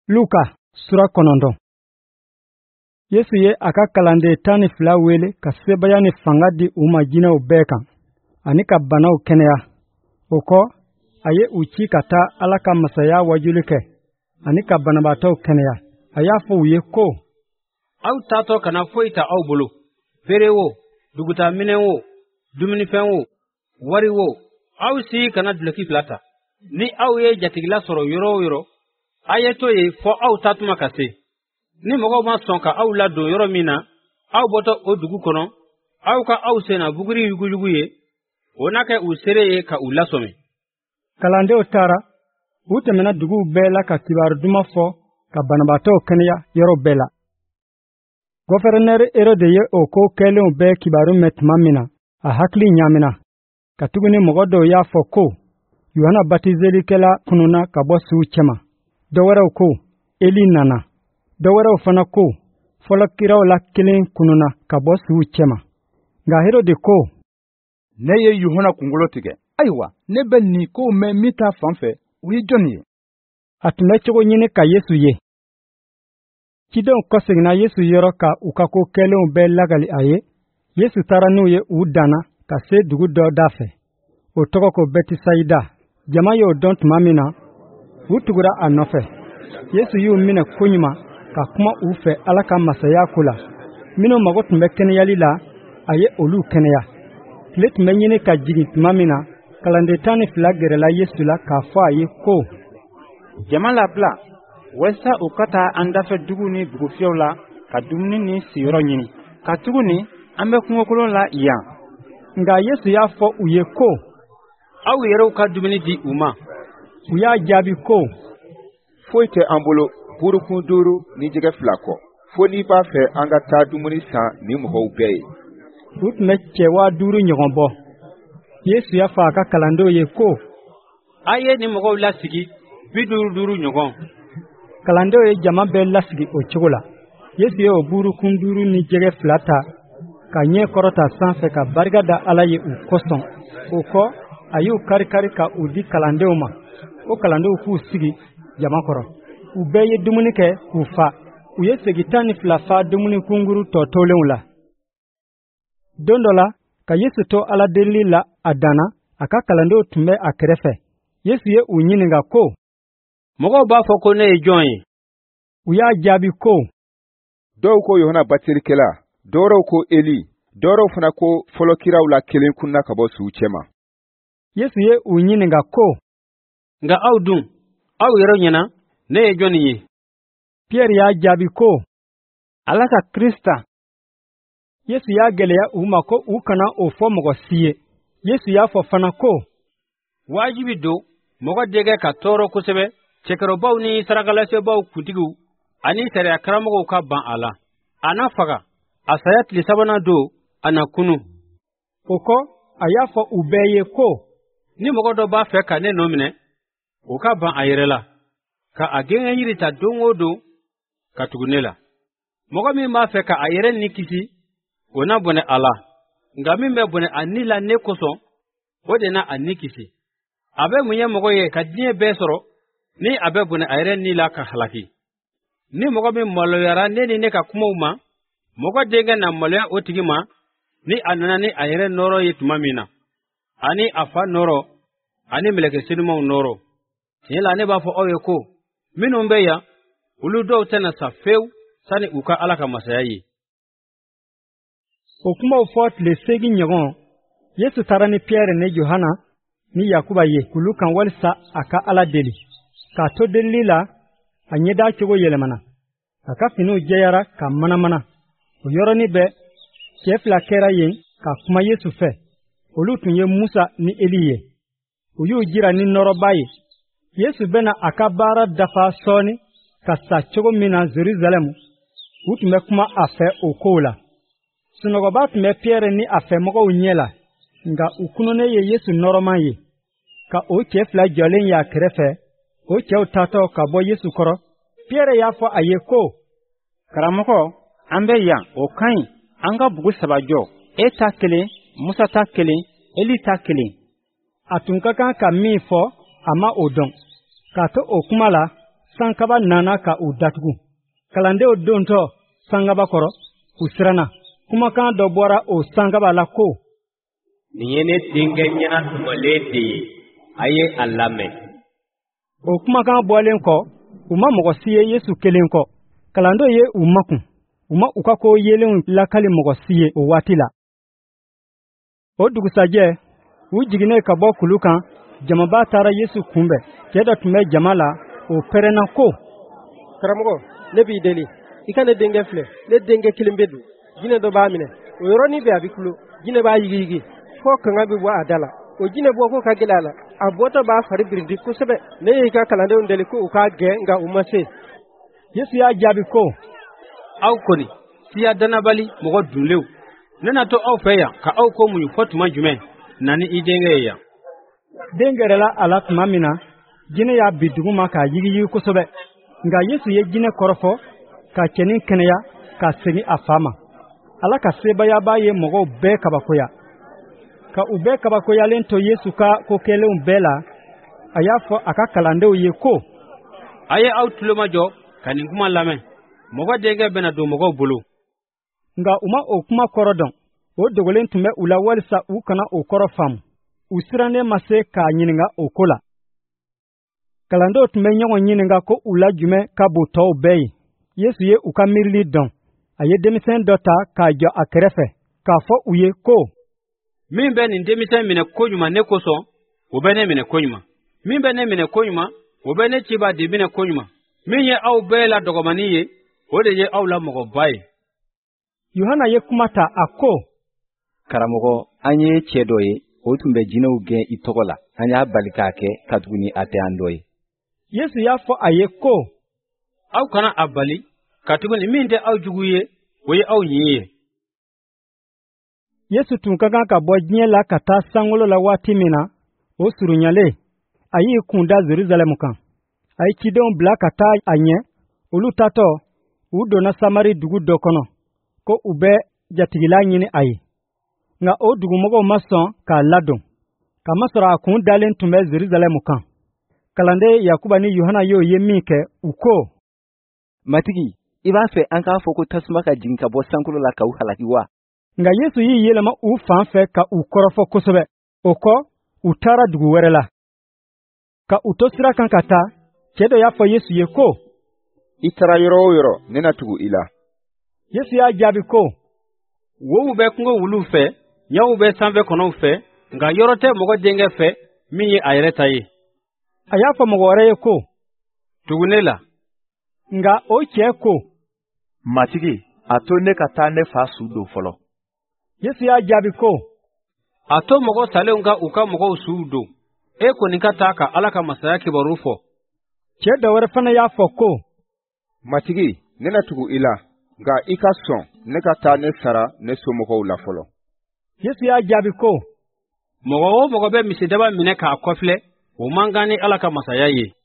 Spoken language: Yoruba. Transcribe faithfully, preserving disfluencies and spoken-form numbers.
Luka sura kɔnɔntɔn. Yesu ye a ka kalanden tan ni fila wele ka sebaya ni fanga di u ma jinɛw bɛɛ kan, ani ka banaw kɛnɛya. O kɔ, a ye u ci ka taa Ala ka masaya wajuli kɛ, ani ka banabaatɔw kɛnɛya. A y'a fɔ u ye ko, aw taatɔ kana foyi ta aw bolo, bere wo, duguta minɛn wo, dumunifɛn wo, wari wo, aw si kana duloki fila ta. Ni aw ye jatigila sɔrɔ yɔrɔ o yɔrɔ, a ye to ye fɔ aw taatuma ka se. Ni mɔgɔw ma sɔn ka aw ladon yɔrɔ min na, aw bɔtɔ o dugu kɔnɔ, aw ka aw senna buguri yuguyugu ye, o na kɛ u seere ye ka u lasɔmi. Kalandenw taara, u tɛmɛna duguw bɛɛ la ka kibaru duman fɔ, ka banabaatɔw kɛnɛya yɔrɔ bɛɛ la. Gɔfɛrɛnɛri Herode ye o ko kɛlenw bɛɛ kibaru mɛn tuma min na, a hakili ɲaamina. Katuguni mɔgɔ dɔw y'a fɔ ko, Yohana batizelikɛla kununa ka bɔ suw cɛma. Dɔwɛrɛw ko, Eli nana. Dɔwɛrɛw fana ko, fɔlɔ kiraw la kelen kununa ka bɔ suw cɛma. Nka Herode ko, ne ye Yohana kunkolo tigɛ. Ayiwa, ne bɛ nin ko mɛn min ta fan fɛ, o ye jɔn ye? A tun bɛ cogo ɲini ka Yesu ye. Cidenw kɔseginna Yesu yɔrɔ ka u ka ko kɛlenw bɛɛ lagali a ye. Yesu taara n'u ye u danna ka se dugu dɔ da fɛ. O tɔgɔ ko Bɛtisayida. Jama y'o dɔn tuma min na, u tugura a nɔfɛ. Yesu y'u minɛ koɲuman ka kuma u fɛ Ala ka masaya ko la. Minnu mago tun bɛ kɛnɛyali la, a ye olu kɛnɛya. Tile tun bɛ ɲini ka jigin tuma min na, kalanden tan ni fila gɛrɛla Yesu la k'a fɔ a ye ko, jama labila, walasa u ka taa an dafɛ dugu ni bugufiyɛw la ka dumuni ni siyɔrɔ ɲini. Ka tuguni, an bɛ kungokolon la yan. Nka Yesu y'a fɔ u ye ko, aw yɛrɛw ka dumuni di u ma. U y'a jaabi ko, foyi tɛ an bolo burukun duuru ni jɛgɛ fila kɔ, fo n'i b'a fɛ an ka taa dumuni san ni mɔgɔw bɛɛ ye. U tun bɛ cɛ waa duuru ɲɔgɔn bɔ. Yesu y'a fɔ a ka kalandenw ye ko, a ye ni mɔgɔw lasigi bi duuru duuru ɲɔgɔn. Kalandenw ye jama bɛɛ lasigi o cogo la. Yesu ye o burukun duuru ni jɛgɛ fila ta, ka ɲɛ kɔrɔta sanfɛ ka barika da Ala ye u kosɔn. O kɔ, a y'u kari-kari ka u di kalandenw ma. O kalandenw k'u sigi jama kɔrɔ. U bɛɛ ye dumuni kɛ k'u fa. U ye segi tan ni fila fa dumuni kunguru tɔ tolenw la. Don dɔ la, ka Yesu to Ala delili la a danna, a ka kalandenw tun bɛ a kɛrɛfɛ. Yesu ye u ɲininka ko, mɔgɔw b'a fɔ ko ne ye jɔn ye? U y'a jaabi ko, dɔw ko Yohana batizelikɛla, dɔwɛrɛw ko Eli, dɔwɛrɛw fana ko fɔlɔ kiraw la kelen kunna ka bɔ suw cɛma. Yesu ye u ɲininka ko, nka aw dun, aw yɛrɛ ɲɛna, ne ye jɔn ye? Piyɛri y'a jaabi ko, Ala ka Kirista. Yesu y'a gɛlɛya u ma ko u kana o fɔ mɔgɔ si ye. Yesu y'a fɔ fana ko, wajibi don mɔgɔ dɛgɛ ka tɔɔrɔ kosɛbɛ, cɛkɔrɔbaw ni sarakalasebaaw kuntigiw ani sariya karamɔgɔw ka ban a la. A na faga, a saya tile sabanan don, a na kunu. O kɔ, a y'a fɔ u bɛɛ ye ko, ni mɔgɔ dɔ b'a fɛ ka ne nɔ minɛ, o ka ban a yɛrɛ la, ka a gɛngɛ yiri ta don o don ka tugu ne la. Mɔgɔ min b'a fɛ ka a yɛrɛ ni kisi, o na bɔnɛ a la, nka min bɛ bɔnɛ a ni la ne kosɔn, o de na a ni kisi. A bɛ mun ye mɔgɔ ye ka diɲɛ bɛɛ sɔrɔ, ni a bɛ bɔnɛ a yɛrɛ ni la ka halaki. Ni mɔgɔ min maloyara ne ni ne ka kumaw ma, mɔgɔ denkɛ na maloya o tigi ma, ni a nana ni a yɛrɛ nɔrɔ ye tuma min na, ani a fa nɔrɔ, ani mɛlɛkɛ senumanw nɔrɔ. Tiɲɛ la ne b'a fɔ aw ye ko, minnu bɛ yan, olu dɔw tɛna sa fewu sani u ka Ala ka masaya ye. O kumaw fɔ tile seegin ɲɔgɔn, Yesu taara ni Piyɛri ni Yohana ni Yakuba ye k'olu kan walisa a ka Ala deli. K'a to delili la, a ɲɛda cogo yɛlɛmana. A ka finiw jɛyara ka manamana. O yɔrɔnin bɛɛ, cɛ fila kɛra yen ka kuma Yesu fɛ. Olu tun ye Musa ni Eli ye. U y'u jira ni nɔrɔba ye. Yesu bɛna a ka baara dafa sɔɔni ka sa cogo min na Jerusalem, u tun bɛ kuma a fɛ o kow la. Sunɔgɔba tun bɛ Piyɛri ni a fɛmɔgɔw ɲɛ la, nka u kununnen ye Yesu nɔrɔman ye. Ka o cɛ fila jɔlen ye a kɛrɛfɛ, o cɛw taatɔ ka bɔ Yesu kɔrɔ, Piyɛri y'a fɔ a ye ko, karamɔgɔ, an bɛ yan, o ka ɲi, an ka bugu saba jɔ, e ta kelen, Musa ta kelen, Eli ta kelen. A tun ka kan ka min fɔ, a ma o dɔn. K'a to o kuma la, sankaba nana ka u datugu. Kalandenw dontɔ sangaba kɔrɔ u siranna. Kumakan dɔ bɔra o sangaba la ko: nin ye ne denkɛ ɲɛna tɔmɔlen de ye, a ye a lamɛn. O kumakan bɔlen kɔ, u ma mɔgɔ si ye Yesu kelen kɔ. Kalandenw ye u makun. U ma u ka ko yelenw lakali mɔgɔ si ye o waati la. O dugusajɛ, u jiginnen ka bɔ kulu kan, jamaba taara Yesu kunbɛn. Cɛ dɔ tun bɛ jama la, o pɛrɛnna ko: karamɔgɔ, ne b'i deli, i ka ne denkɛ filɛ, ne denkɛ kelen bɛ don, jinɛ dɔ b'a minɛ, o yɔrɔnin bɛ a bɛ kulo, jinɛ b'a yigi yigi, fɔ kanga bɛ bɔ a da la, o jinɛ bɔ ko ka gɛlɛ a la, a bɔtɔ b'a fari birindi kosɛbɛ, ne y'i ka kalandenw deli ko u k'a gɛn nka u ma se. Yesu y'a jaabi ko: aw kɔni siya danabali mɔgɔ dunlew, ne na to aw fɛ yan ka aw ko muɲu fɔ tuma jumɛn na ni i denkɛ ye yan. Den gɛrɛla a la tuma min na, jinɛ y'a bi dugu ma k'a yigiyigi kosɛbɛ. Nka Yesu ye jinɛ kɔrɔfɔ ka cɛnin kɛnɛya ka segin a fa ma. Ala ka sebaya b'a ye mɔgɔw bɛɛ kabakoya. Ka u bɛɛ kabakoyalen to Yesu ka kokɛlenw bɛɛ la, a y'a fɔ a ka kalandenw ye ko: a ye aw tulomajɔ ka nin kuma lamɛn. Mɔgɔ denkɛ bɛna don mɔgɔw bolo. Nka u ma o kuma kɔrɔ dɔn. O dogolen tun bɛ u la walisa u kana o kɔrɔ faamu. U sirannen ma se k'a ɲininka o ko la. Kalandenw tun bɛ ɲɔgɔn ɲininka ko u la jumɛn ka bon tɔw bɛɛ ye. Yesu ye u ka miirili dɔn. A ye denmisɛn dɔ ta k'a jɔ a kɛrɛfɛ, k'a fɔ u ye ko: min bɛ nin denmisɛn minɛ koɲuman ne kosɔn, o bɛ ne minɛ koɲuman. Min bɛ ne minɛ koɲuman, o bɛ ne ciba de minɛ koɲuman. Min ye aw bɛɛ la dɔgɔmanin ye, o de ye aw la mɔgɔba ye. Yohana ye kuma ta a ko: karamɔgɔ, an ye cɛ dɔ ye, o tun bɛ jinɛw gɛn i tɔgɔ la. An y'a bali k'a kɛ ka tuguni a tɛ an dɔ ye. Yesu y'a fɔ a ye ko: aw kana a bali ka tuguni min tɛ aw jugu ye, o ye aw ɲin ye. Yesu tun ka kan ka bɔ diɲɛ la ka taa sankolo la waati min na, o surunyalen, a y'i kun da Jerusalem kan. A ye cidenw bila ka taa a ɲɛ. Olu tatɔ, u donna Samari dugu dɔ kɔnɔ, ko u bɛ jatigila ɲini a ye. Nka o dugumɔgɔw ma sɔn k'a ladon. Kamasɔrɔ a kun dalen tun bɛ Jerusalem kan. Kalanden Yakuba ni Yohana y'o ye min kɛ, u ko: matigi, i b'a fɛ an k'a fɔ ko tasuma ka jigin ka bɔ sankolo la k'aw halaki wa? Nka Yesu y'i yɛlɛma u fan fɛ ka u kɔrɔfɔ kosɛbɛ. O kɔ, u taara dugu wɛrɛ la. Ka u to sira kan ka taa, cɛ dɔ y'a fɔ Yesu ye ko: i taara yɔrɔ o yɔrɔ, ne na tugu i la. Yesu y'a jaabi ko: wowu bɛ kungo wuluw fɛ, ɲɛw bɛ sanfɛ kɔnɔw fɛ, nka yɔrɔ tɛ mɔgɔ denkɛ fɛ min ye a yɛrɛ ta ye. A y'a fɔ mɔgɔ wɛrɛ ye ko: tugu ne la. Nka o cɛ ko: matigi, a to ne ka taa ne fa su don fɔlɔ. Yesu y'a jaabi ko: a to mɔgɔ salenw ka u ka mɔgɔw suw don. E kɔni ka taa ka Ala ka masaya kibaru fɔ. Cɛ dɔ wɛrɛ fana y'a fɔ ko: matigi, ne na tugu i la, nka i ka sɔn ne ka taa ne sara ne somɔgɔw la fɔlɔ. Yesu y'a jaabi ko: mɔgɔ o mɔgɔ bɛ misidaba minɛ k'a kɔfilɛ, o man kan ni Ala ka masaya ye.